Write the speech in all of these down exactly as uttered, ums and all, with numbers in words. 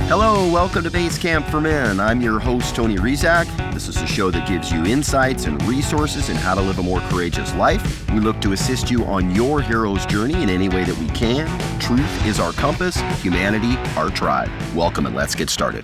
Hello, welcome to Basecamp for Men. I'm your host, Tony Rizak. This is a show that gives you insights and resources in how to live a more courageous life. We look to assist you on your hero's journey in any way that we can. Truth is our compass, humanity our tribe. Welcome and let's get started.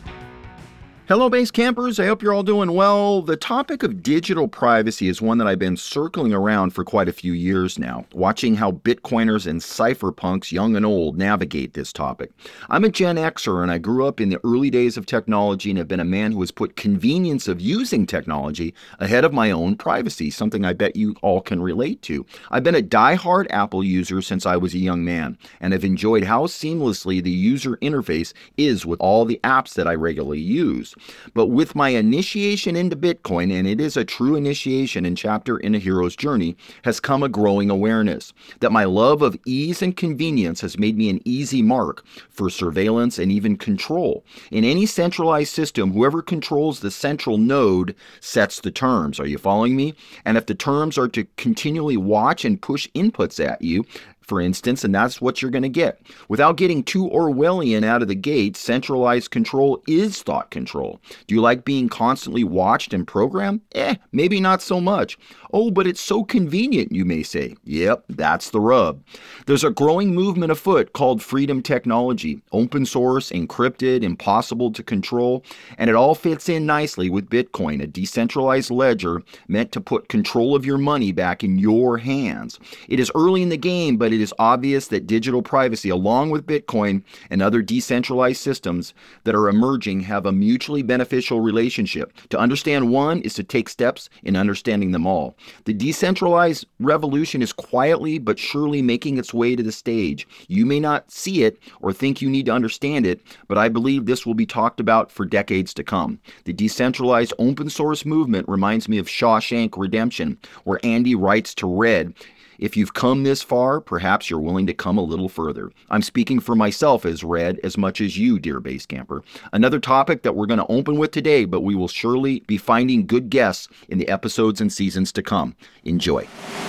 Hello, base campers. I hope you're all doing well. The topic of digital privacy is one that I've been circling around for quite a few years now, watching how Bitcoiners and cypherpunks, young and old, navigate this topic. I'm a Gen Xer, and I grew up in the early days of technology and have been a man who has put convenience of using technology ahead of my own privacy, something I bet you all can relate to. I've been a diehard Apple user since I was a young man, and have enjoyed how seamlessly the user interface is with all the apps that I regularly use. But with my initiation into Bitcoin, and it is a true initiation and chapter in a hero's journey, has come a growing awareness that my love of ease and convenience has made me an easy mark for surveillance and even control. In any centralized system, whoever controls the central node sets the terms. Are you following me? And if the terms are to continually watch and push inputs at you, for instance, and that's what you're going to get. Without getting too Orwellian out of the gate, centralized control is thought control. Do you like being constantly watched and programmed? Eh, maybe not so much. Oh, but it's so convenient, you may say. Yep, that's the rub. There's a growing movement afoot called freedom technology, open source, encrypted, impossible to control, and it all fits in nicely with Bitcoin, a decentralized ledger meant to put control of your money back in your hands. It is early in the game, but it is obvious that digital privacy, along with Bitcoin and other decentralized systems that are emerging, have a mutually beneficial relationship. To understand one is to take steps in understanding them all. The decentralized revolution is quietly but surely making its way to the stage. You may not see it or think you need to understand it, but I believe this will be talked about for decades to come. The decentralized open source movement reminds me of Shawshank Redemption, where Andy writes to Red, "If you've come this far, perhaps you're willing to come a little further." I'm speaking for myself as Red as much as you, dear base camper. Another topic that we're going to open with today, but we will surely be finding good guests in the episodes and seasons to come. Enjoy.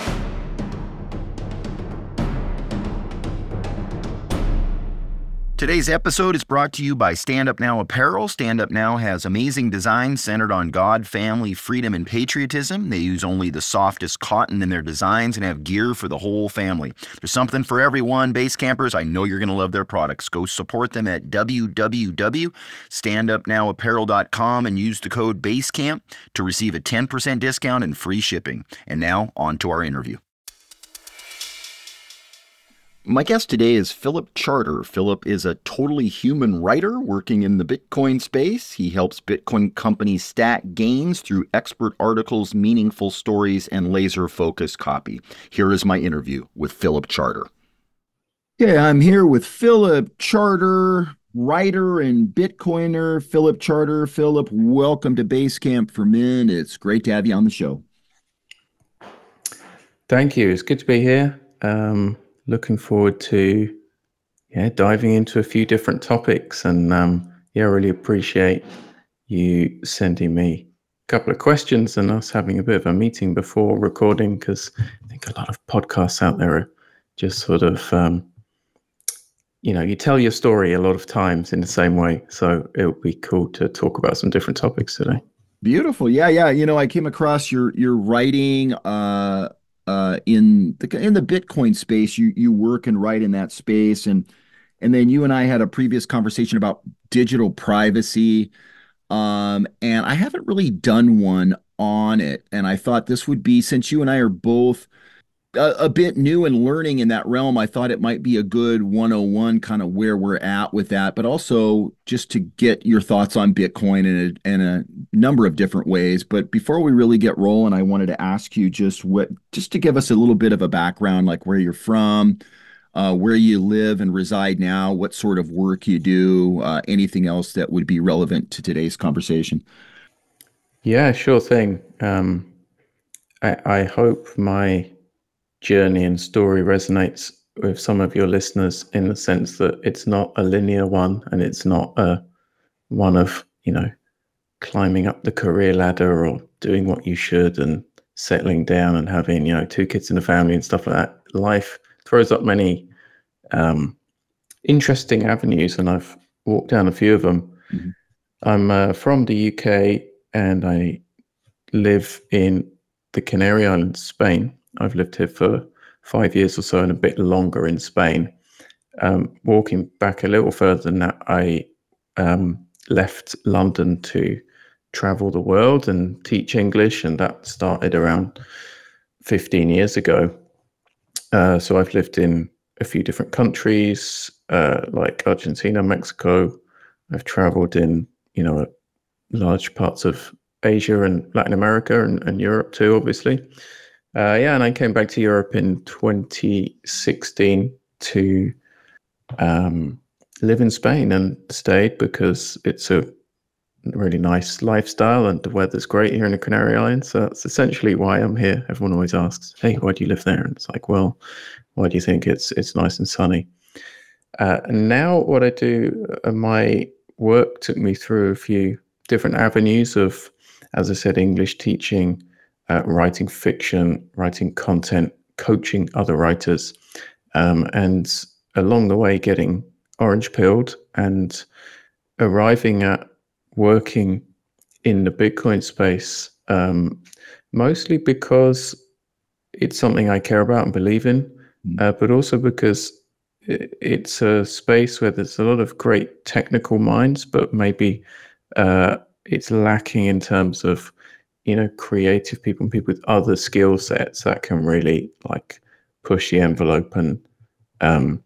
Today's episode is brought to you by Stand Up Now Apparel. Stand Up Now has amazing designs centered on God, family, freedom, and patriotism. They use only the softest cotton in their designs and have gear for the whole family. There's something for everyone, base campers. I know you're going to love their products. Go support them at w w w dot stand up now apparel dot com and use the code BASECAMP to receive a ten percent discount and free shipping. And now, on to our interview. My guest today is Philip Charter. Philip is a totally human writer working in the Bitcoin space. He helps Bitcoin companies stack gains through expert articles, meaningful stories, and laser-focused copy. Here is my interview with Philip Charter. Yeah, I'm here with Philip Charter, writer and Bitcoiner. Philip Charter. Philip, welcome to Basecamp for Men. It's great to have you on the show. Thank you. It's good to be here. Um, Looking forward to yeah diving into a few different topics, and um, yeah, I really appreciate you sending me a couple of questions and us having a bit of a meeting before recording, because I think a lot of podcasts out there are just sort of um, you know you tell your story a lot of times in the same way, so it would be cool to talk about some different topics today. Beautiful. Yeah, yeah. You know, I came across your your writing. Uh, Uh, in the in the Bitcoin space. You you work and write in that space, and and then you and I had a previous conversation about digital privacy, um, and I haven't really done one on it. And I thought this would be, since you and I are both a, a bit new and learning in that realm, I thought it might be a good one oh one kind of where we're at with that, but also just to get your thoughts on Bitcoin in a, in a number of different ways. But before we really get rolling, I wanted to ask you just what, just to give us a little bit of a background, like where you're from, uh, where you live and reside now, what sort of work you do, uh, anything else that would be relevant to today's conversation. Yeah, sure thing. Um, I, I hope my journey and story resonates with some of your listeners, in the sense that it's not a linear one, and it's not a one of, you know, climbing up the career ladder or doing what you should and settling down and having, you know, two kids in the family and stuff like that. Life throws up many um, interesting avenues, and I've walk down a few of them. Mhm. I'm uh, from the U K and I live in the Canary Islands, Spain. I've lived here for five years or so and a bit longer in Spain. Um, walking back a little further than that, I um, left London to travel the world and teach English, and that started around fifteen years ago. Uh, so I've lived in a few different countries, uh, like Argentina, Mexico. I've traveled in, you know, large parts of Asia and Latin America and, and Europe too, obviously. Uh, yeah, and I came back to Europe in twenty sixteen to um, live in Spain and stayed because it's a really nice lifestyle and the weather's great here in the Canary Islands. So that's essentially why I'm here. Everyone always asks, "Hey, why do you live there?" And it's like, well, why do you think it's it's nice and sunny? Uh, and now what I do, uh, my work took me through a few different avenues of, as I said, English teaching, uh, writing fiction, writing content, coaching other writers, um, and along the way getting orange pilled and arriving at working in the Bitcoin space, um, mostly because it's something I care about and believe in, Mm. uh, but also because it's a space where there's a lot of great technical minds, but maybe uh, it's lacking in terms of, you know, creative people and people with other skill sets that can really like push the envelope and um,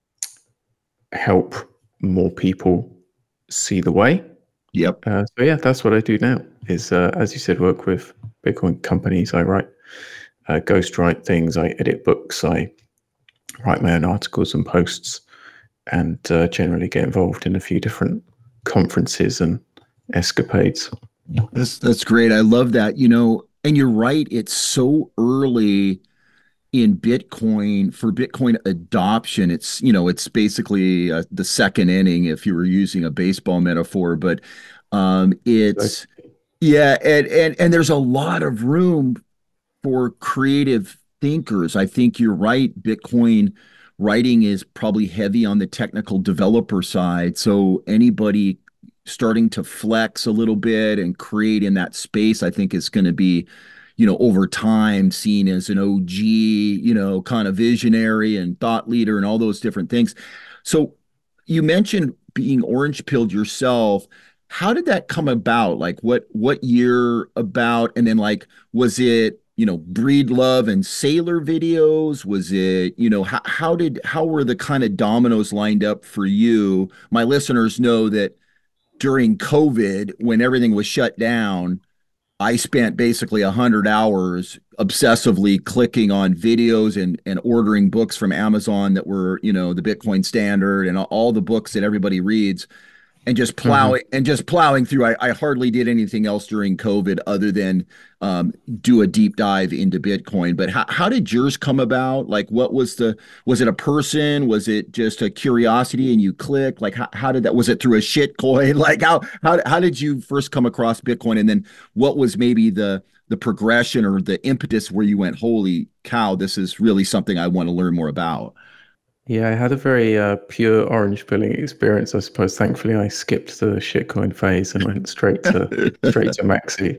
help more people see the way. Yep. Uh, so yeah, that's what I do now. Is uh, as you said, work with Bitcoin companies. I write, uh, ghostwrite things. I edit books. I write my own articles and posts, and uh, generally get involved in a few different conferences and escapades. That's that's great. I love that. You know, and you're right. It's so early in Bitcoin for Bitcoin adoption. It's, you know, it's basically uh, the second inning if you were using a baseball metaphor, but um, So, it's yeah, and and and there's a lot of room for creative thinkers. I think you're right. Bitcoin writing is probably heavy on the technical developer side. So anybody starting to flex a little bit and create in that space, I think is going to be, you know, over time seen as an O G, you know, kind of visionary and thought leader and all those different things. So you mentioned being orange pilled yourself. How did that come about? Like what what year about? And then like was it, you know, Breedlove and Sailor videos? Was it, you know, how how did how were the kind of dominoes lined up for you? My listeners know that during COVID, when everything was shut down, I spent basically a hundred hours obsessively clicking on videos and and ordering books from Amazon that were, you know, the Bitcoin Standard and all the books that everybody reads, and just mhm. plowing and just plowing through. I, I hardly did anything else during COVID other than um, do a deep dive into Bitcoin. But how, how did yours come about? Like, what was the, was it a person? Was it just a curiosity and you clicked? Like, how, how did that, was it through a shit coin? Like how, how, how did you first come across Bitcoin? And then what was maybe the, the progression or the impetus where you went, holy cow, this is really something I want to learn more about? Yeah, I had a very uh, pure orange pilling experience, I suppose. Thankfully, I skipped the shitcoin phase and went straight to straight to Maxi.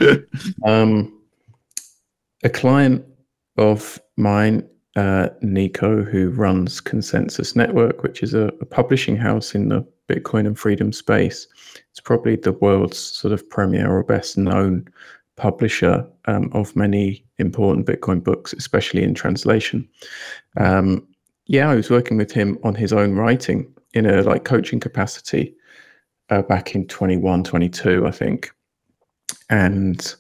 Um, a client of mine, uh, Nico, who runs Consensus Network, which is a, a publishing house in the Bitcoin and freedom space. It's probably the world's sort of premier or best known publisher um, of many important Bitcoin books, especially in translation. Um, yeah, I was working with him on his own writing in a like coaching capacity uh, back in twenty-one, twenty-two, I think. And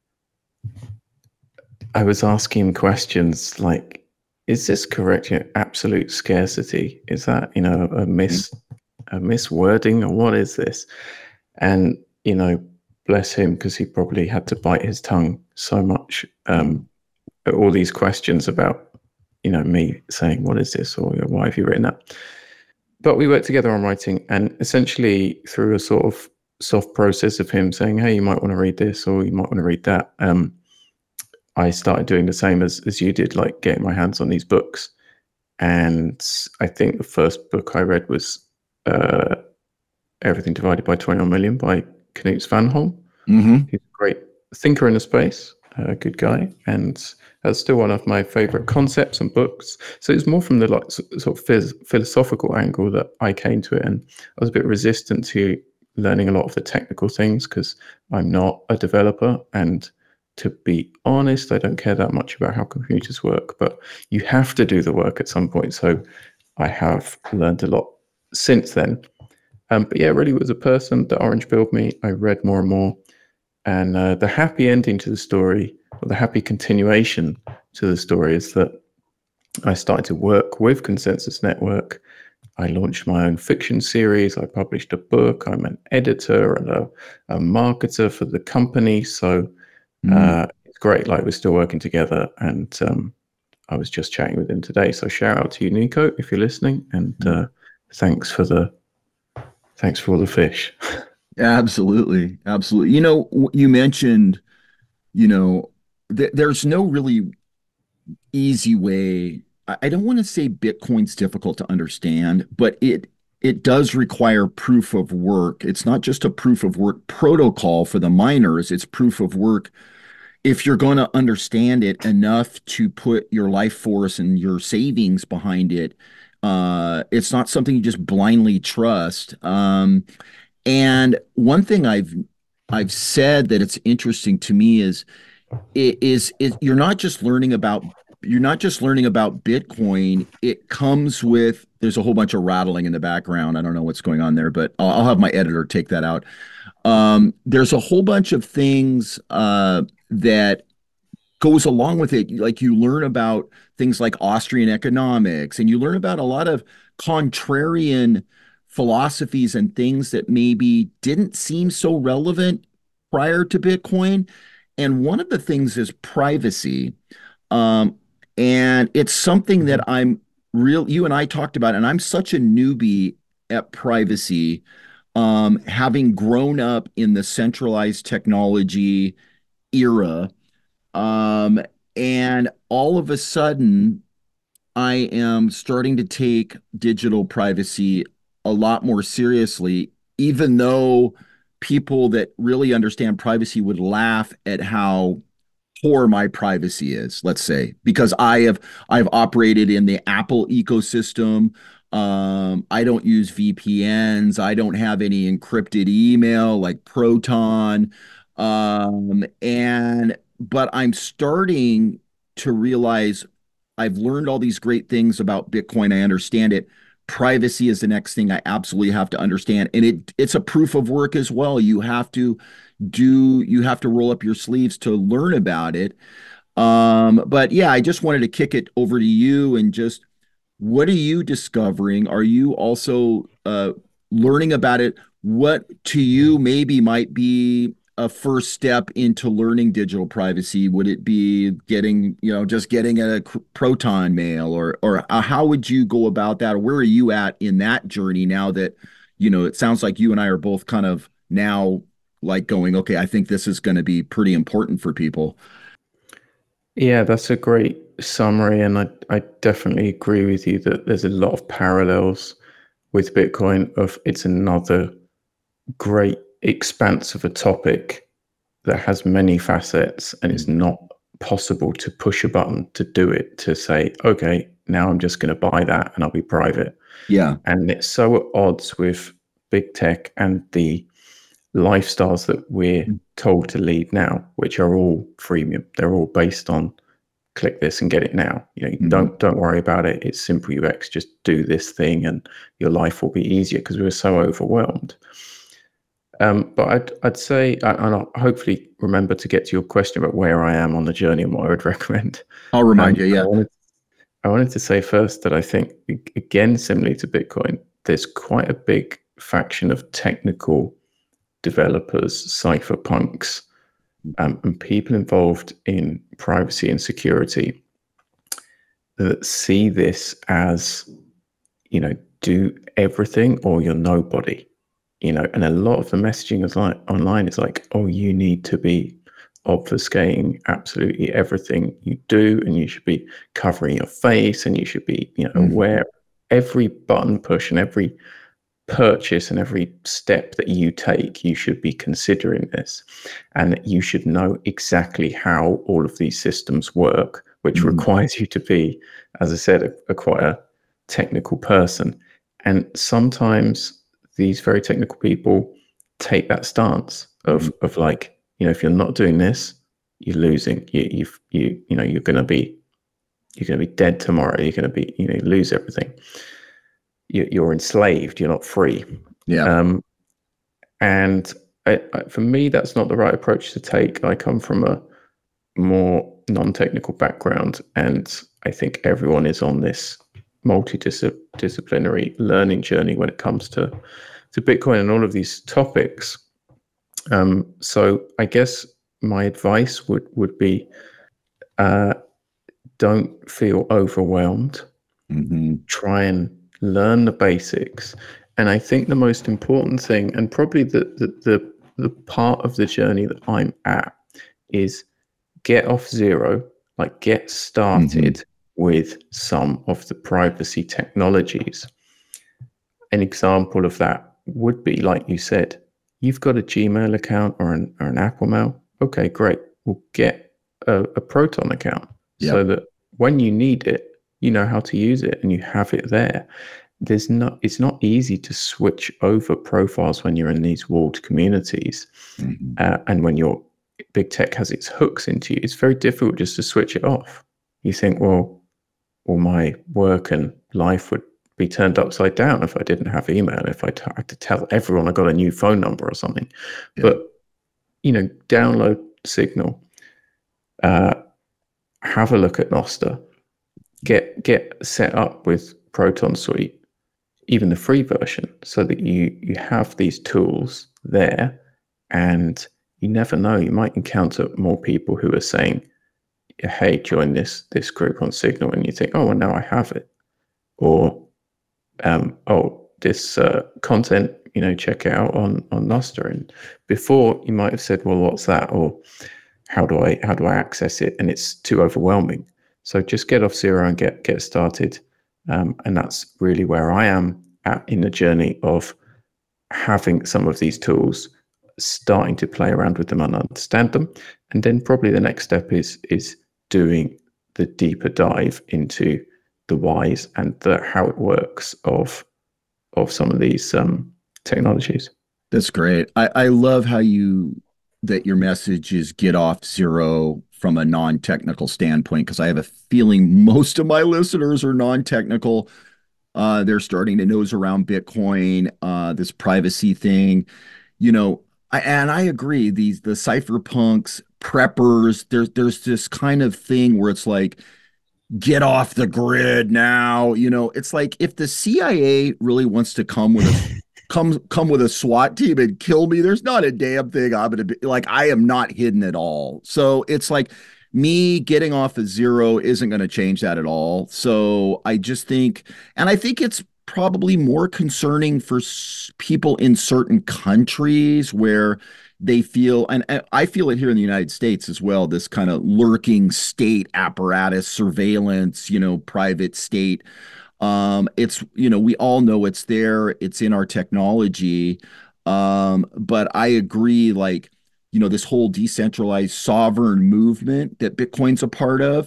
I was asking him questions like, is this correct? You know, absolute scarcity. Is that, you know, a mis a miswording or what is this? And, you know, bless him, because he probably had to bite his tongue so much. Um, all these questions about, you know, me saying, what is this? Or why have you written that? But we worked together on writing, and essentially through a sort of soft process of him saying, hey, you might want to read this or you might want to read that. Um, I started doing the same as, as you did, like getting my hands on these books. And I think the first book I read was uh, Everything Divided by twenty-one million by Knut Svanholm. Mm-hmm. He's a great thinker in the space, a good guy, and that's still one of my favorite concepts and books. So it's more from the like sort of phys- philosophical angle that I came to it, and I was a bit resistant to learning a lot of the technical things because I'm not a developer, and to be honest, I don't care that much about how computers work, but you have to do the work at some point. So I have learned a lot since then. Um, but yeah, really was a person that Orange Build me. I read more and more. And uh, the happy ending to the story, or the happy continuation to the story, is that I started to work with Consensus Network. I launched my own fiction series. I published a book. I'm an editor and a, a marketer for the company. So uh, mm. it's great. Like, we're still working together. And um, I was just chatting with him today. So shout out to you, Nico, if you're listening. And uh, thanks for the thanks for all the fish. Absolutely. Absolutely. You know, you mentioned, you know, th- there's no really easy way. I, I don't want to say Bitcoin's difficult to understand, but it it does require proof of work. It's not just a proof of work protocol for the miners, it's proof of work if you're going to understand it enough to put your life force and your savings behind it. Uh, it's not something you just blindly trust. Um, and one thing I've I've said that it's interesting to me is it is it, you're not just learning about you're not just learning about Bitcoin. It comes with there's a whole bunch of rattling in the background. I don't know what's going on there, but I'll, I'll have my editor take that out. Um, there's a whole bunch of things uh, that goes along with it. Like, you learn about things like Austrian economics, and you learn about a lot of contrarian philosophies and things that maybe didn't seem so relevant prior to Bitcoin. And one of the things is privacy. Um, and it's something that I'm real, you and I talked about, and I'm such a newbie at privacy, um, having grown up in the centralized technology era. Um, and all of a sudden, I am starting to take digital privacy a lot more seriously, even though people that really understand privacy would laugh at how poor my privacy is, let's say, because I have I've operated in the Apple ecosystem. Um, I don't use V P Ns. I don't have any encrypted email like Proton. Um, and but I'm starting to realize I've learned all these great things about Bitcoin. I understand it. Privacy is the next thing I absolutely have to understand. And it it's a proof of work as well. You have to do you have to roll up your sleeves to learn about it. Um, but yeah, I just wanted to kick it over to you and just what are you discovering? Are you also uh, learning about it? What to you maybe might be a first step into learning digital privacy? Would it be getting, you know, just getting a Proton mail, or or uh, how would you go about that? Or where are you at in that journey now that, you know, it sounds like you and I are both kind of now like going, okay, I think this is going to be pretty important for people. Yeah, that's a great summary. And I, I definitely agree with you that there's a lot of parallels with Bitcoin. Of it's another great expanse of a topic that has many facets, and it's not possible to push a button to do it, to say, okay, now I'm just going to buy that and I'll be private. Yeah. And it's so at odds with big tech and the lifestyles that we're told to lead now, which are all freemium. They're all based on click this and get it now. You know, mm-hmm. don't don't worry about it. It's simple U X. Just do this thing and your life will be easier, because we were so overwhelmed. Um, but I'd I'd say, and I'll hopefully remember to get to your question about where I am on the journey and what I would recommend. I'll remind um, you. Yeah. I wanted, I wanted to say first that I think, again, similarly to Bitcoin, there's quite a big faction of technical developers, cypherpunks, um, and people involved in privacy and security that see this as, you know, do everything or you're nobody, you know. And a lot of the messaging is like online is like, oh, you need to be obfuscating absolutely everything you do, and you should be covering your face, and you should be, you know, mm-hmm. aware every button push and every purchase and every step that you take, you should be considering this, and you should know exactly how all of these systems work, which Mhm. requires you to be, as I said, a, a quite a technical person. And sometimes these very technical people take that stance of Mhm. of like, you know, if you're not doing this, you're losing. You you you you know, you're going to be you're going to be dead tomorrow. You're going to be, you know, lose everything. You, you're enslaved. You're not free. Yeah. Um, and I, I, for me, that's not the right approach to take. I come from a more non-technical background, and I think everyone is on this multidisciplinary learning journey when it comes to to Bitcoin and all of these topics. Um, so I guess my advice would would be, uh, don't feel overwhelmed. Mm-hmm. Try and learn the basics. And I think the most important thing, and probably the the the, the part of the journey that I'm at, is get off zero, like get started Mm-hmm. with some of the privacy technologies. An example of that would be, like you said, you've got a Gmail account or an, or an Apple Mail. Okay, great. We'll get a, a Proton account Yep. so that when you need it, you know how to use it and you have it there. There's not, it's not easy to switch over profiles when you're in these walled communities. Mm-hmm. Uh, and when your big tech has its hooks into you, it's very difficult just to switch it off. You think, well, all my work and life would be turned upside down if I didn't have email, if I had to tell everyone I got a new phone number or something. Yeah. But, you know, download Signal, uh, have a look at Nostr, get get set up with Proton Suite, even the free version, so that you you have these tools there, and you never know, you might encounter more people who are saying, hey, join this this group on Signal, and you think, oh, well, now I have it. Or, um, oh, this uh, content, you know, check it out on on Nostr. And before you might have said, well, what's that? Or how do I how do I access it? And it's too overwhelming. So just get off zero and get get started. Um, and that's really where I am at in the journey of having some of these tools, starting to play around with them and understand them. And then probably the next step is is doing the deeper dive into the whys and the how it works of of some of these um, technologies. That's great. I, I love how you that your message is get off zero from a non-technical standpoint, because I have a feeling most of my listeners are non-technical. Uh, they're starting to nose around Bitcoin, uh, this privacy thing, you know. I, and I agree. These the cypherpunks, preppers. There's there's this kind of thing where it's like, get off the grid now. You know, it's like if the C I A really wants to come with a come come with a SWAT team and kill me, there's not a damn thing I'm gonna be like. I am not hidden at all. So it's like me getting off of zero isn't going to change that at all. So I just think, and I think it's probably more concerning for people in certain countries where they feel, and I feel it here in the United States as well, this kind of lurking state apparatus, surveillance, you know, private state. Um, it's, you know, we all know it's there, it's in our technology. Um, but I agree, like, you know, this whole decentralized sovereign movement that Bitcoin's a part of,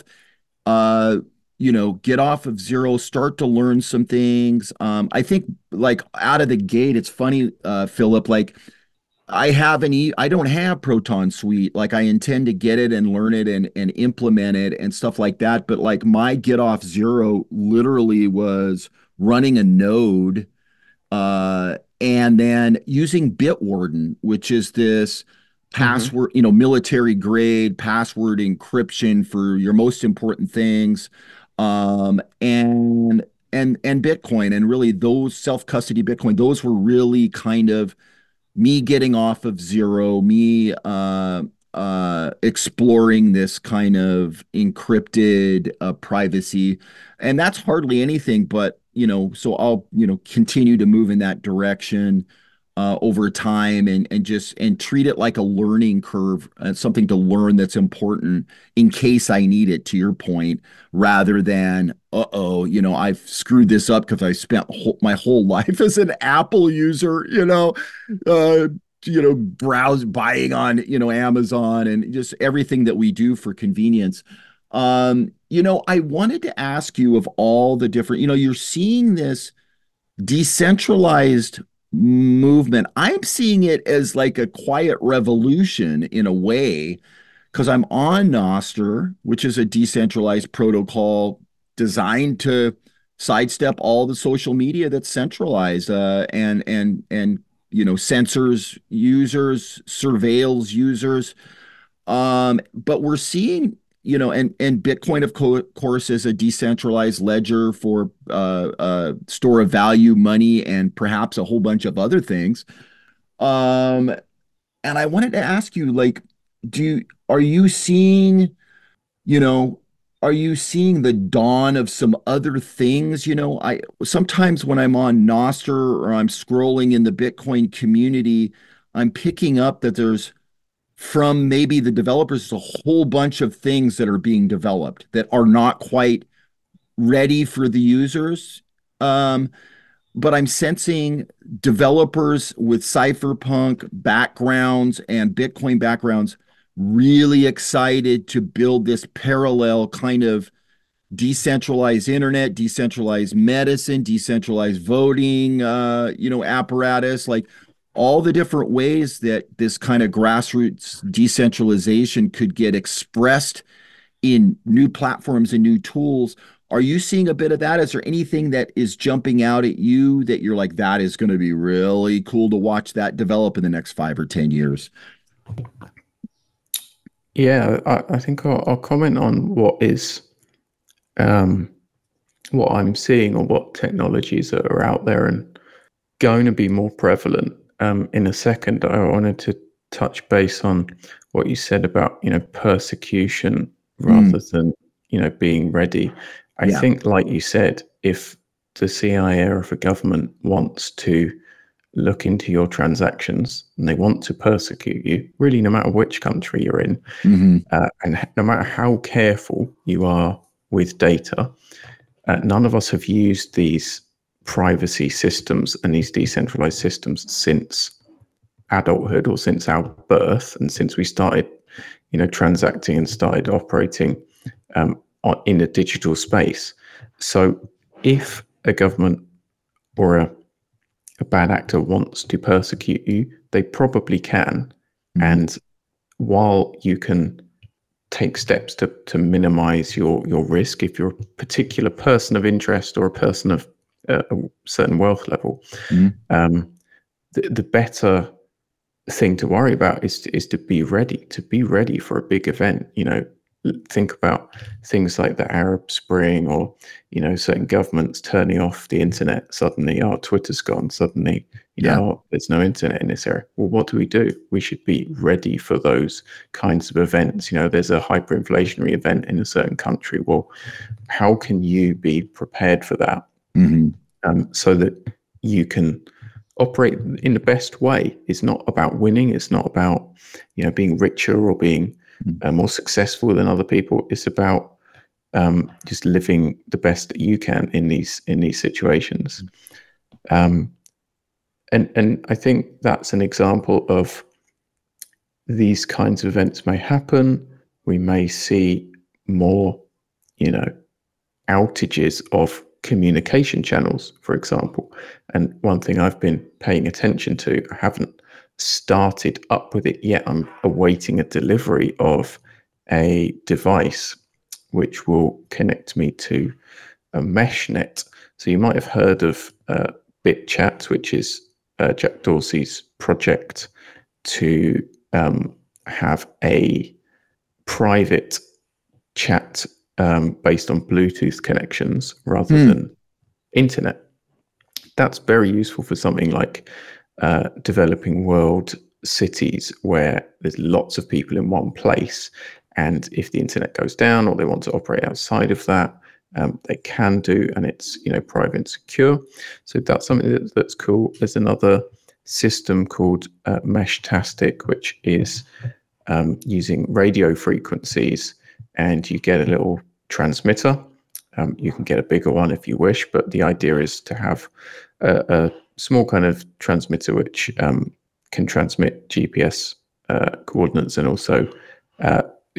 uh, you know, get off of zero, start to learn some things. Um, I think like out of the gate, it's funny, uh, Philip, like I have an e I don't have Proton Suite. Like I intend to get it and learn it and and implement it and stuff like that. But like my get off zero literally was running a node uh and then using Bitwarden, which is this Mm-hmm. password, you know, military grade password encryption for your most important things. Um and and and Bitcoin, and really those self-custody Bitcoin, those were really kind of me getting off of zero, me uh, uh, exploring this kind of encrypted uh, privacy. And that's hardly anything, but, you know, so I'll, you know, continue to move in that direction. uh, over time, and and just and treat it like a learning curve, uh, something to learn that's important in case I need it, to your point, rather than, uh-oh, you know, I've screwed this up because I spent whole, my whole life as an Apple user, you know, uh, you know, browse buying on, you know, Amazon and just everything that we do for convenience. Um, you know, I wanted to ask you, of all the different, you know, you're seeing this decentralized movement. I'm seeing it as like a quiet revolution in a way, because I'm on Nostr, which is a decentralized protocol designed to sidestep all the social media that's centralized, uh, and and and you know, censors users, surveils users. Um, but we're seeing, you know, and and Bitcoin, of co course, is a decentralized ledger for uh, uh, store of value, money, and perhaps a whole bunch of other things. Um, and I wanted to ask you, like, do you, are you seeing, you know, are you seeing the dawn of some other things? You know, I sometimes when I'm on Nostr or I'm scrolling in the Bitcoin community, I'm picking up that there's, from maybe the developers, a whole bunch of things that are being developed that are not quite ready for the users. Um, but I'm sensing developers with cypherpunk backgrounds and Bitcoin backgrounds really excited to build this parallel kind of decentralized internet, decentralized medicine, decentralized voting, uh, you know, apparatus, like all the different ways that this kind of grassroots decentralization could get expressed in new platforms and new tools. Are you seeing a bit of that? Is there anything that is jumping out at you that you're like, that is going to be really cool to watch that develop in the next five or ten years? Yeah, I, I think I'll, I'll comment on what is um, what I'm seeing, or what technologies that are out there and going to be more prevalent. Um, in a second, I wanted to touch base on what you said about, you know, persecution rather mm. than, you know, being ready. I yeah. think, like you said, if the C I A or if a government wants to look into your transactions and they want to persecute you, really, no matter which country you're in, mm-hmm. uh, and no matter how careful you are with data, uh, none of us have used these privacy systems and these decentralized systems since adulthood, or since our birth, and since we started, you know, transacting and started operating um, on, in a digital space. So if a government or a, a bad actor wants to persecute you, they probably can. Mm-hmm. And while you can take steps to, to minimize your, your risk, if you're a particular person of interest or a person of uh, a certain wealth level, mm-hmm. um, the, the better thing to worry about is to, is to be ready, to be ready for a big event. You know, think about things like the Arab Spring, or, you know, certain governments turning off the internet suddenly. Oh, Twitter's gone suddenly. You yeah. know, oh, there's no internet in this area. Well, what do we do? We should be ready for those kinds of events. You know, there's a hyperinflationary event in a certain country. Well, how can you be prepared for that? Mm-hmm. um, so that you can operate in the best way? It's not about winning. It's not about, you know, being richer or being uh, more successful than other people. It's about um, just living the best that you can in these in these situations. Um, and and I think that's an example of these kinds of events may happen. We may see more, you know, outages of communication channels, for example. And one thing I've been paying attention to, I haven't started up with it yet. I'm awaiting a delivery of a device which will connect me to a mesh net. So you might have heard of uh, BitChat, which is uh, Jack Dorsey's project to um, have a private chat Um, based on Bluetooth connections rather mm. than internet. That's very useful for something like uh, developing world cities where there's lots of people in one place, and if the internet goes down or they want to operate outside of that, um, they can do, and it's, you know, private and secure. So that's something that, that's cool. There's another system called uh, Meshtastic, which is um, using radio frequencies, and you get a little transmitter. Um, you can get a bigger one if you wish, but the idea is to have a, a small kind of transmitter which um, can transmit G P S uh, coordinates and also uh,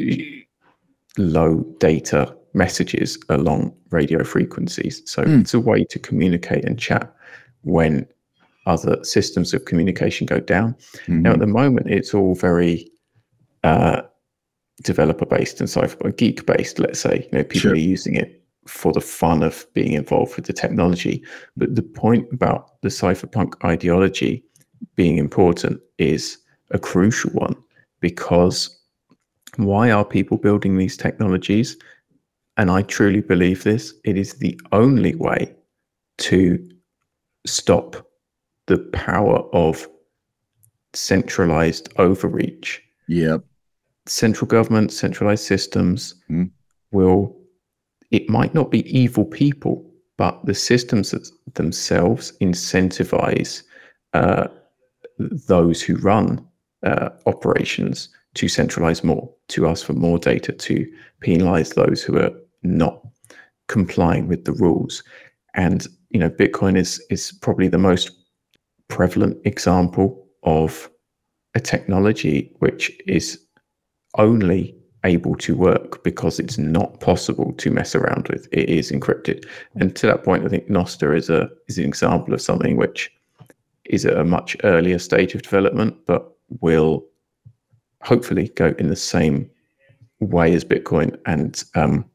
low data messages along radio frequencies. So mm. it's a way to communicate and chat when other systems of communication go down. Mm-hmm. Now, at the moment, it's all very uh, developer-based and cypherpunk geek-based, let's say. You know, people sure. are using it for the fun of being involved with the technology. But the point about the cypherpunk ideology being important is a crucial one, because why are people building these technologies? And I truly believe this. It is the only way to stop the power of centralized overreach. Yep. Central government, centralized systems mm. will, it might not be evil people, but the systems themselves incentivize uh, those who run uh, operations to centralize more, to ask for more data, to penalize those who are not complying with the rules. And, you know, Bitcoin is is probably the most prevalent example of a technology which is only able to work because it's not possible to mess around with. It is encrypted. And to that point, I think Nostr is a is an example of something which is at a much earlier stage of development, but will hopefully go in the same way as Bitcoin, and um,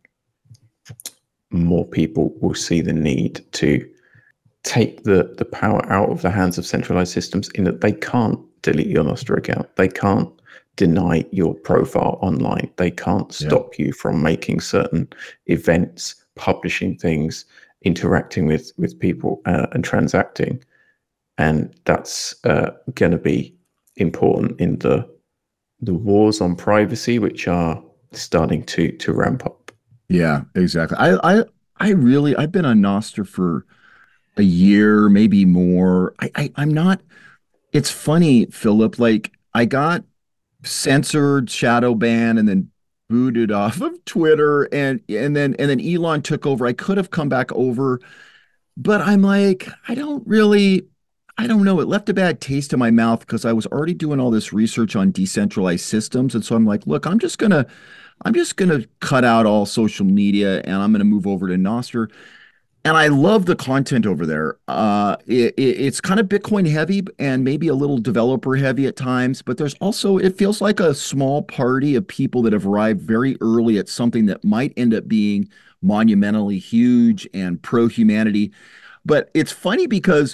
more people will see the need to take the, the power out of the hands of centralized systems, in that they can't delete your Nostr account. They can't deny your profile online. They can't stop yeah. you from making certain events, publishing things, interacting with, with people uh, and transacting. And that's uh, going to be important in the the wars on privacy, which are starting to to ramp up. Yeah, exactly. I I I really I've been on Nostr for a year, maybe more. I, I I'm not. It's funny, Philip. Like, I got censored, shadow banned, and then booted off of Twitter, and and then and then Elon took over. I could have come back over, but I'm like, I don't really. I don't know. It left a bad taste in my mouth because I was already doing all this research on decentralized systems. And so I'm like, look, I'm just going to, I'm just going to cut out all social media, and I'm going to move over to Nostr. And I love the content over there. Uh, it, it, it's kind of Bitcoin heavy and maybe a little developer heavy at times, but there's also, it feels like a small party of people that have arrived very early at something that might end up being monumentally huge and pro-humanity. But it's funny because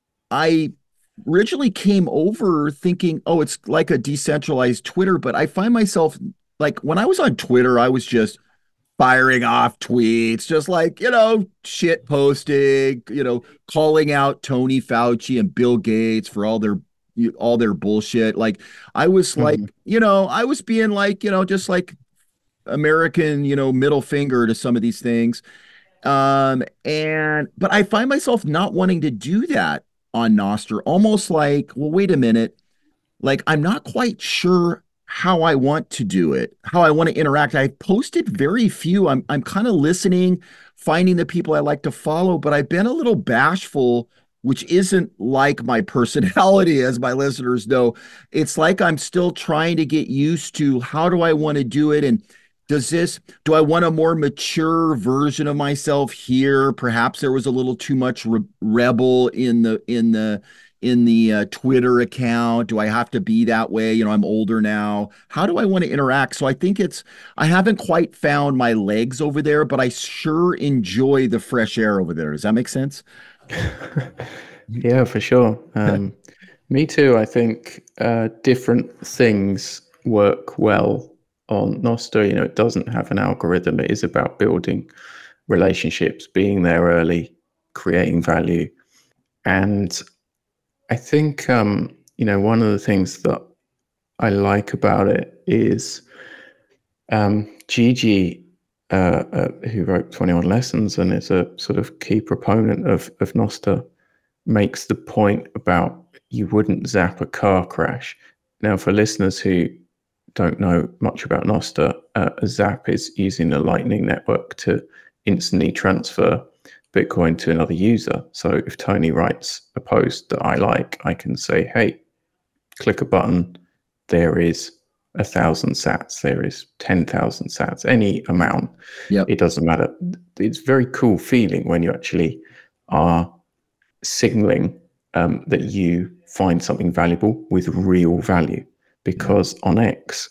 I originally came over thinking, oh, it's like a decentralized Twitter, but I find myself, like, when I was on Twitter, I was just firing off tweets, just like, you know, shit posting, you know, calling out Tony Fauci and Bill Gates for all their all their bullshit. Like, I was like, mm-hmm. you know, I was being like, you know, just like American, you know, middle finger to some of these things. Um, and but I find myself not wanting to do that on Nostr, almost like, well, wait a minute, like, I'm not quite sure how I want to do it, how I want to interact. I've posted very few. I'm I'm kind of listening, finding the people I like to follow, but I've been a little bashful, which isn't like my personality, as my listeners know. It's like I'm still trying to get used to, how do I want to do it? And does this, do I want a more mature version of myself here? Perhaps there was a little too much re- rebel in the, in the, in the uh, Twitter account. Do I have to be that way? You know, I'm older now. How do I want to interact? So I think it's, I haven't quite found my legs over there, but I sure enjoy the fresh air over there. Does that make sense? Yeah, for sure. Um, me too. I think uh, different things work well on Nostr. You know, it doesn't have an algorithm. It is about building relationships, being there early, creating value. And I think, um, you know, one of the things that I like about it is um, Gigi, uh, uh, who wrote twenty-one Lessons and is a sort of key proponent of, of Nostr, makes the point about you wouldn't zap a car crash. Now, for listeners who don't know much about Nostr, uh, a zap is using a Lightning network to instantly transfer Bitcoin to another user. So if Tony writes a post that I like, I can say, hey, click a button, there is a thousand sats, there is ten thousand sats, any amount. Yep. It doesn't matter. It's a very cool feeling when you actually are signaling um, that you find something valuable with real value. Because on X,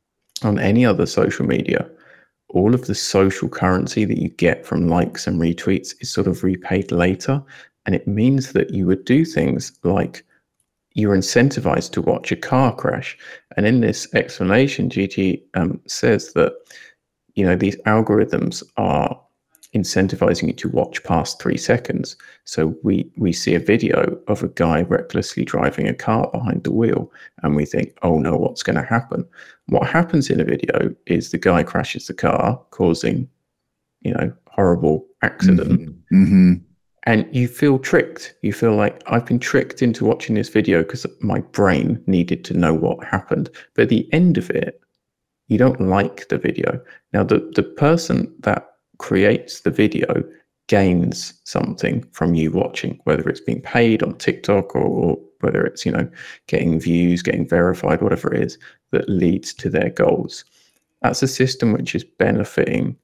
on any other social media, all of the social currency that you get from likes and retweets is sort of repaid later. And it means that you would do things like you're incentivized to watch a car crash. And in this explanation, Gigi um, says that, you know, these algorithms are incentivizing you to watch past three seconds. So we we see a video of a guy recklessly driving a car behind the wheel, and we think, oh no, what's going to happen? What happens in a video is the guy crashes the car, causing, you know, horrible accident. Mm-hmm. Mm-hmm. And you feel tricked. You feel like, I've been tricked into watching this video because my brain needed to know what happened. But at the end of it, you don't like the video. Now, the, the person that creates the video gains something from you watching, whether it's being paid on TikTok or, or whether it's, you know, getting views, getting verified, whatever it is that leads to their goals. That's a system which is benefiting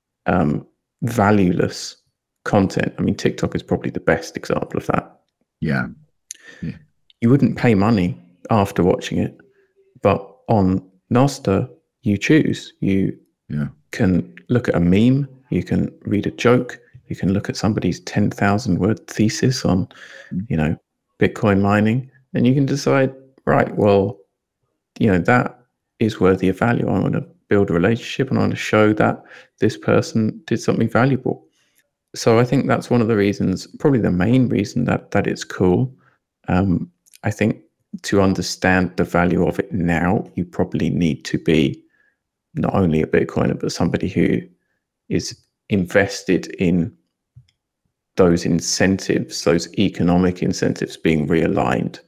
um, valueless content. I mean, TikTok is probably the best example of that. Yeah. yeah. You wouldn't pay money after watching it, but on Nostr, you choose. You yeah. can look at a meme, you can read a joke, you can look at somebody's ten thousand word thesis on, you know, Bitcoin mining, and you can decide, right, well, you know, that is worthy of value. I want to build a relationship and I want to show that this person did something valuable. So I think that's one of the reasons, probably the main reason that that it's cool. Um, I think to understand the value of it now, you probably need to be not only a Bitcoiner, but somebody who is invested in those incentives, those economic incentives being realigned.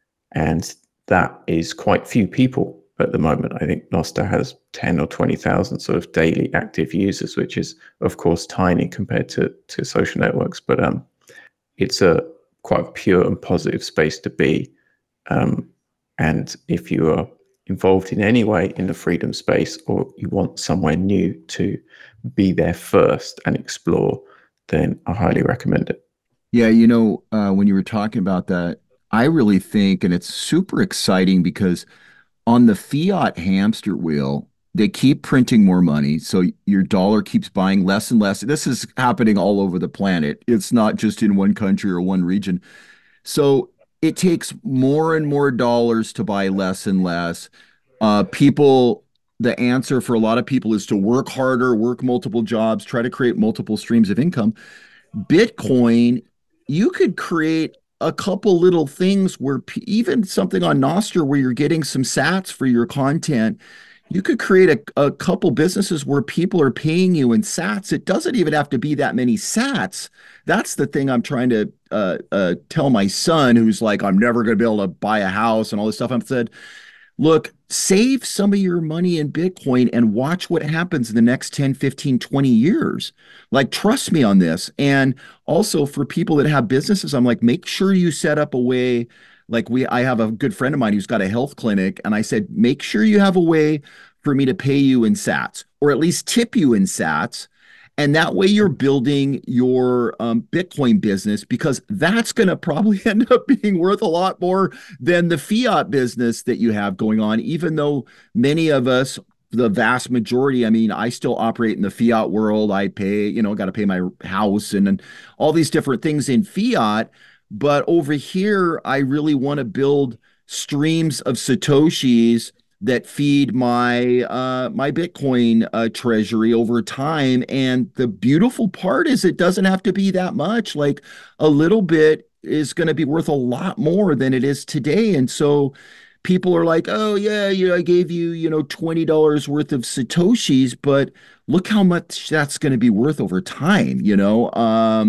And that is quite few people at the moment. I think Nostr has ten or twenty thousand sort of daily active users, which is, of course, tiny compared to, to social networks. But um, it's a quite pure and positive space to be. Um, and if you are involved in any way in the freedom space, or you want somewhere new to be there first and explore, then I highly recommend it. Yeah, you know, uh, when you were talking about that, I really think, and it's super exciting because on the fiat hamster wheel, they keep printing more money. So your dollar keeps buying less and less. This is happening all over the planet. It's not just in one country or one region. So it takes more and more dollars to buy less and less. Uh, people, the answer for a lot of people is to work harder, work multiple jobs, try to create multiple streams of income. Bitcoin, you could create a couple little things where p- even something on Nostr where you're getting some sats for your content, you could create a, a couple businesses where people are paying you in sats. It doesn't even have to be that many sats. That's the thing I'm trying to uh, uh, tell my son, who's like, I'm never going to be able to buy a house and all this stuff. I've said, look, save some of your money in Bitcoin and watch what happens in the next ten, fifteen, twenty years. Like, trust me on this. And also for people that have businesses, I'm like, make sure you set up a way. Like we, I have a good friend of mine who's got a health clinic, and I said, make sure you have a way for me to pay you in sats, or at least tip you in sats. And that way you're building your um, Bitcoin business, because that's going to probably end up being worth a lot more than the fiat business that you have going on, even though many of us, the vast majority, I mean, I still operate in the fiat world. I pay, you know, got to pay my house and, and all these different things in fiat. But over here, I really want to build streams of Satoshis that feed my uh, my Bitcoin uh, treasury over time. And the beautiful part is it doesn't have to be that much. Like, a little bit is going to be worth a lot more than it is today. And so people are like, oh yeah, you know, I gave you, you know, twenty dollars worth of Satoshis, but look how much that's going to be worth over time, you know? Um,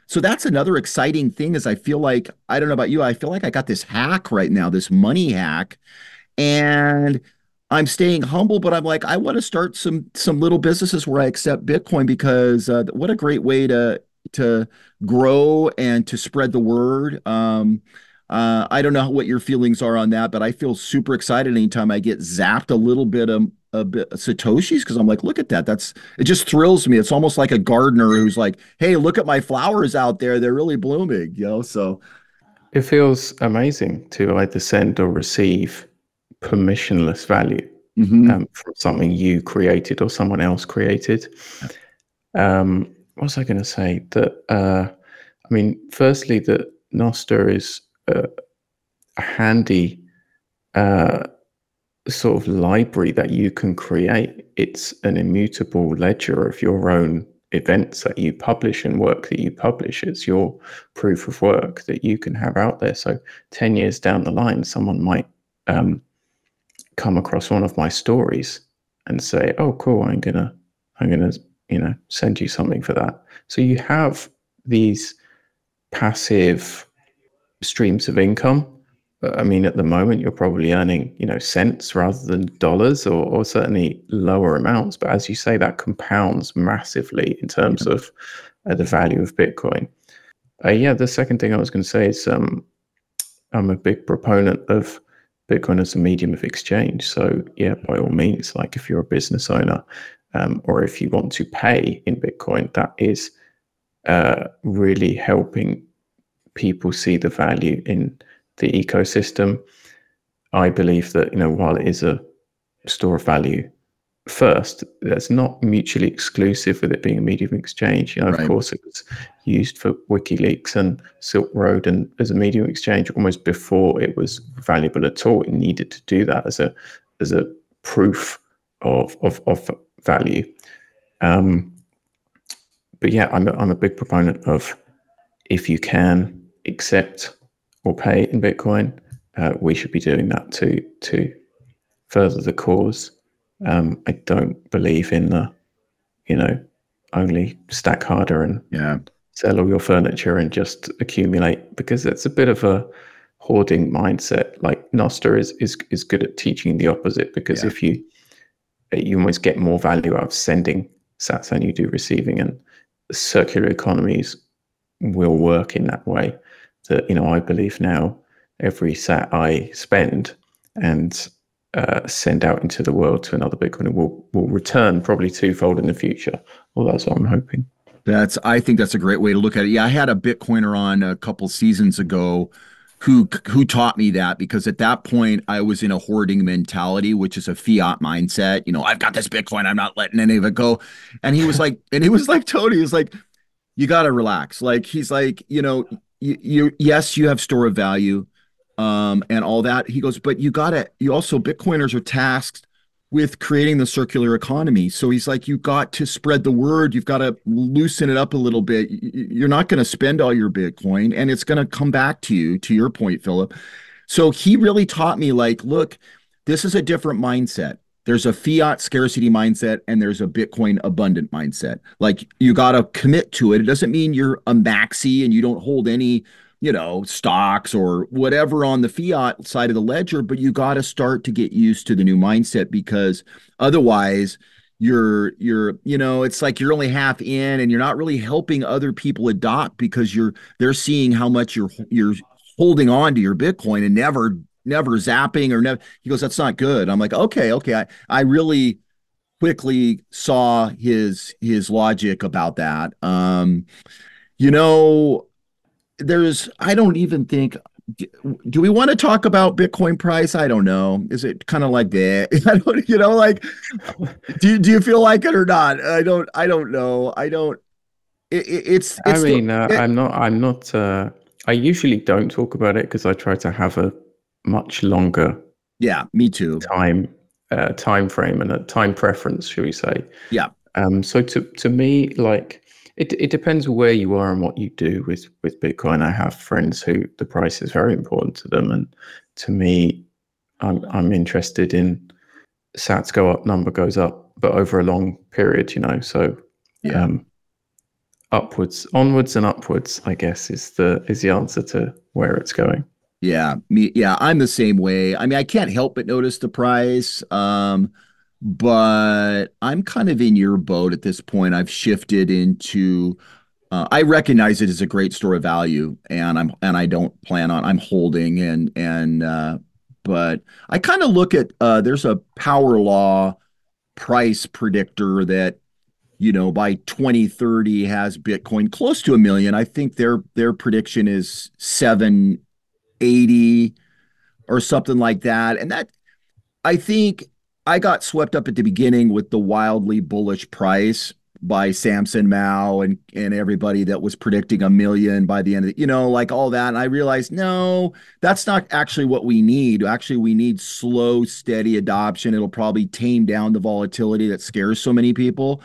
so that's another exciting thing is I feel like, I don't know about you, I feel like I got this hack right now, this money hack, and I'm staying humble, but I'm like, I want to start some some little businesses where I accept Bitcoin because uh, what a great way to to grow and to spread the word. Um, uh, I don't know what your feelings are on that, but I feel super excited anytime I get zapped a little bit of a bit of Satoshis because I'm like, look at that. That's it just thrills me. It's almost like a gardener who's like, hey, look at my flowers out there. They're really blooming, you know. So It feels amazing to either send or receive permissionless value mhm. um, from something you created or someone else created. Um, what was I going to say? That uh, I mean, firstly, that Nostr is a, a handy uh, sort of library that you can create. It's an immutable ledger of your own events that you publish and work that you publish. It's your proof of work that you can have out there. So ten years down the line, someone might um, come across one of my stories and say, oh, cool, I'm going to, I'm going to, you know, send you something for that. So you have these passive streams of income. I mean, at the moment, you're probably earning, you know, cents rather than dollars, or, or certainly lower amounts. But as you say, that compounds massively in terms of uh, the value of Bitcoin. Uh, yeah, the second thing I was going to say is um, I'm a big proponent of Bitcoin as a medium of exchange. So yeah, by all means, like if you're a business owner um, or if you want to pay in Bitcoin, that is uh, really helping people see the value in the ecosystem. I believe that, you know, while it is a store of value first, that's not mutually exclusive with it being a medium of exchange. You know, Right. of course, it was used for WikiLeaks and Silk Road and as a medium of exchange almost before it was valuable at all. It needed to do that as a as a proof of of, of value. Um, but yeah, I'm a, I'm a big proponent of, if you can accept or pay in Bitcoin, uh, we should be doing that to to further the cause. Um, I don't believe in the, you know, only stack harder and Yeah. sell all your furniture and just accumulate, because it's a bit of a hoarding mindset. Like Nostr is is is good at teaching the opposite, because Yeah. if you you almost get more value out of sending sats than you do receiving, and circular economies will work in that way. That, you know, I believe now every sat I spend and uh, send out into the world to another Bitcoin will will return probably twofold in the future. Well, that's what I'm hoping. That's, I think that's a great way to look at it. Yeah, I had a Bitcoiner on a couple seasons ago who who taught me that, because at that point I was in a hoarding mentality, which is a fiat mindset. You know, I've got this Bitcoin, I'm not letting any of it go. And he was like, and he was like, Tony, he was like, you got to relax. Like, he's like, you know, you, you yes, you have store of value, um, and all that. He goes, but you got to, you also, Bitcoiners are tasked with creating the circular economy. So he's like, you got to spread the word. You've got to loosen it up a little bit. You're not going to spend all your Bitcoin, and it's going to come back to you, to your point, Philip. So he really taught me, like, look, this is a different mindset. There's a fiat scarcity mindset and there's a Bitcoin abundant mindset. Like, you got to commit to it. It doesn't mean you're a maxi and you don't hold any, you know, stocks or whatever on the fiat side of the ledger, but you got to start to get used to the new mindset, because otherwise you're you're you know, it's like you're only half in and you're not really helping other people adopt, because you're they're seeing how much you're you're holding on to your Bitcoin and never never zapping or never. He goes, that's not good. I'm like, okay, okay. I, I really quickly saw his his logic about that. Um, you know, there's, I don't even think, do we want to talk about Bitcoin price? I don't know. Is it kind of like that? I don't, you know, like, do, do you feel like it or not? I don't, I don't know. I don't, it, it, it's, I it's, mean, uh, it, I'm not, I'm not, uh, I usually don't talk about it because I try to have a much longer yeah, me too. time, uh, time frame and a time preference, shall we say. Yeah. Um, so to, to me, like, it, it depends where you are and what you do with, with Bitcoin. I have friends who the price is very important to them. And to me, I'm, I'm interested in sats go up, number goes up, but over a long period, you know, so, Yeah. um, upwards, onwards and upwards, I guess, is the is the answer to where it's going. Yeah, me, yeah, I'm the same way. I mean, I can't help but notice the price. Um, but I'm kind of in your boat at this point. I've shifted into uh, I recognize it as a great store of value, and I'm and I don't plan on I'm holding and and uh, but I kind of look at uh, there's a power law price predictor that you know by twenty thirty has Bitcoin close to a million. I think their their prediction is seven eighty or something like that, and that I think I got swept up at the beginning with the wildly bullish price by Samson Mao and and everybody that was predicting a million by the end of the, you know, like all that. And I realized, no, that's not actually what we need. Actually, we need slow, steady adoption. It'll probably tame down the volatility that scares so many people.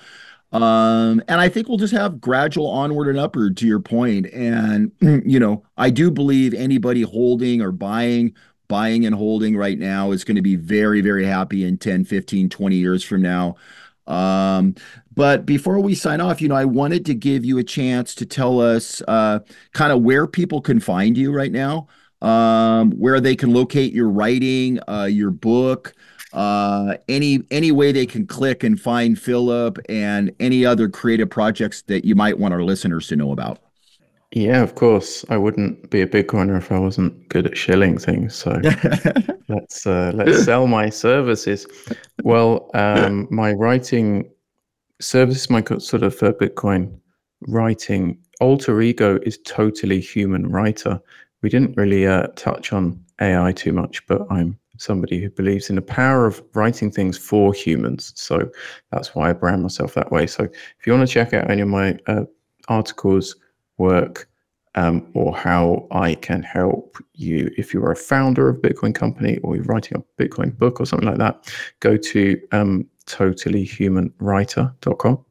Um, and I think we'll just have gradual onward and upward to your point. And, you know, I do believe anybody holding or buying buying and holding right now is going to be very, very happy in ten, fifteen, twenty years from now. Um, but before we sign off, you know, I wanted to give you a chance to tell us uh, kind of where people can find you right now, um, where they can locate your writing, uh, your book, uh, any any way they can click and find Philip, and any other creative projects that you might want our listeners to know about. Yeah, of course. I wouldn't be a Bitcoiner if I wasn't good at shilling things. So let's uh, let's sell my services. Well, um, my writing service, my co- sort of for Bitcoin writing alter ego is totally human writer. We didn't really uh, touch on A I too much, but I'm somebody who believes in the power of writing things for humans. So that's why I brand myself that way. So if you want to check out any of my uh, articles, work, um, or how I can help you, if you're a founder of a Bitcoin company or you're writing a Bitcoin book or something like that, go to um, totally human writer dot com.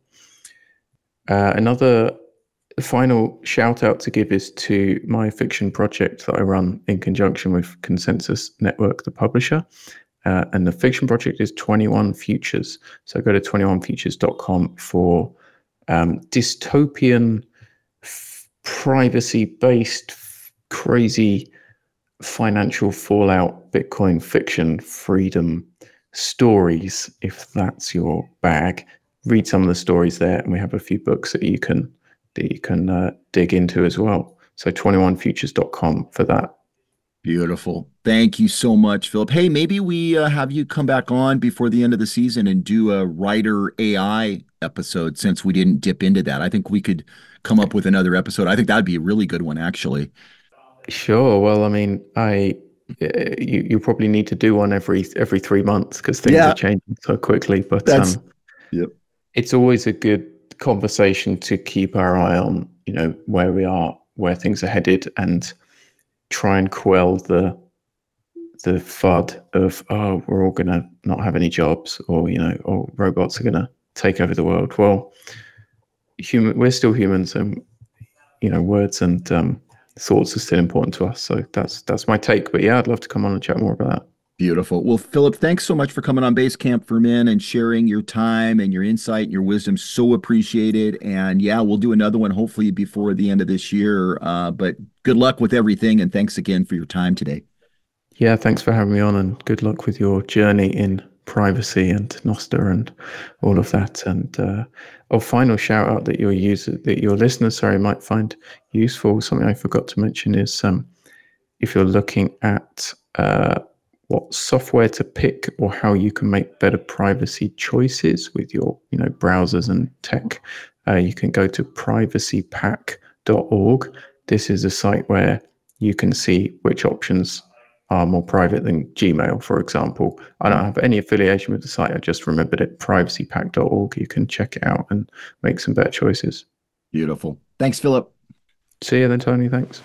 Uh, another final shout out to give is to my fiction project that I run in conjunction with Consensus Network, the publisher. Uh, and the fiction project is twenty-one Futures. So go to twenty-one futures dot com for um, dystopian, f- privacy-based, f- crazy financial fallout, Bitcoin fiction, freedom stories, if that's your bag. Read some of the stories there, and we have a few books that you can that you can uh, dig into as well. So twenty-one futures dot com for that. Beautiful. Thank you so much, Philip. Hey, maybe we uh, have you come back on before the end of the season and do a writer A I episode, since we didn't dip into that. I think we could come up with another episode. I think that'd be a really good one, actually. Sure. Well, I mean, I uh, you you probably need to do one every every three months because things Yeah. are changing so quickly. But That's um, yep. it's always a good conversation to keep our eye on, you know, where we are, where things are headed, and try and quell the the FUD of, oh, we're all gonna not have any jobs, or, you know, or robots are gonna take over the world. Well, human, we're still humans, and, you know, words and um, thoughts are still important to us. So that's that's my take. But yeah, I'd love to come on and chat more about that. Beautiful. Well, Philip, thanks so much for coming on Basecamp for Men and sharing your time and your insight and your wisdom. So appreciated. And yeah, we'll do another one hopefully before the end of this year. Uh, but good luck with everything. And thanks again for your time today. Yeah, thanks for having me on, and good luck with your journey in privacy and Nostr and all of that. And uh, a final shout out that your user, that your listeners, sorry, might find useful. Something I forgot to mention is um, if you're looking at uh, what software to pick or how you can make better privacy choices with your, you know, browsers and tech, uh, you can go to privacy pack dot org. This is a site where you can see which options are more private than Gmail, for example. I don't have any affiliation with the site. I just remembered it, privacy pack dot org. You can check it out and make some better choices. Beautiful. Thanks, Philip. See you then, Tony. Thanks.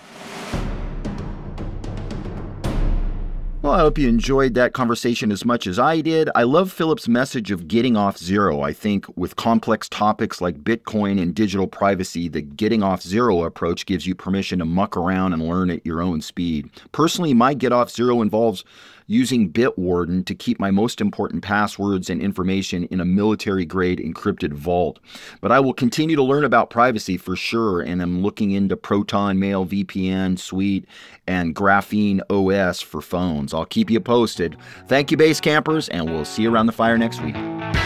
Well, I hope you enjoyed that conversation as much as I did. I love Philip's message of getting off zero. I think with complex topics like Bitcoin and digital privacy, the getting off zero approach gives you permission to muck around and learn at your own speed. Personally, my get off zero involves using Bitwarden to keep my most important passwords and information in a military-grade encrypted vault. But I will continue to learn about privacy for sure, and I'm looking into Proton Mail V P N Suite and Graphene O S for phones. I'll keep you posted. Thank you, base campers, and we'll see you around the fire next week.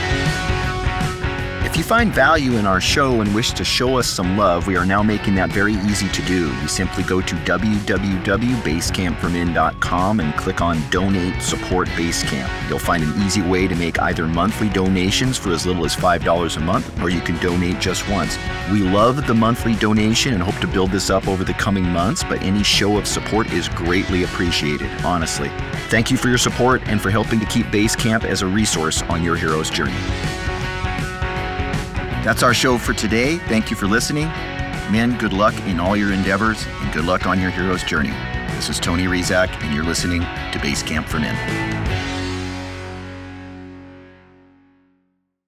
If you find value in our show and wish to show us some love, we are now making that very easy to do. You simply go to w w w dot basecamp for men dot com and click on Donate Support Basecamp. You'll find an easy way to make either monthly donations for as little as five dollars a month, or you can donate just once. We love the monthly donation and hope to build this up over the coming months, but any show of support is greatly appreciated, honestly. Thank you for your support and for helping to keep Basecamp as a resource on your hero's journey. That's our show for today. Thank you for listening. Men, good luck in all your endeavors and good luck on your hero's journey. This is Tony Rizak, and you're listening to Basecamp for Men.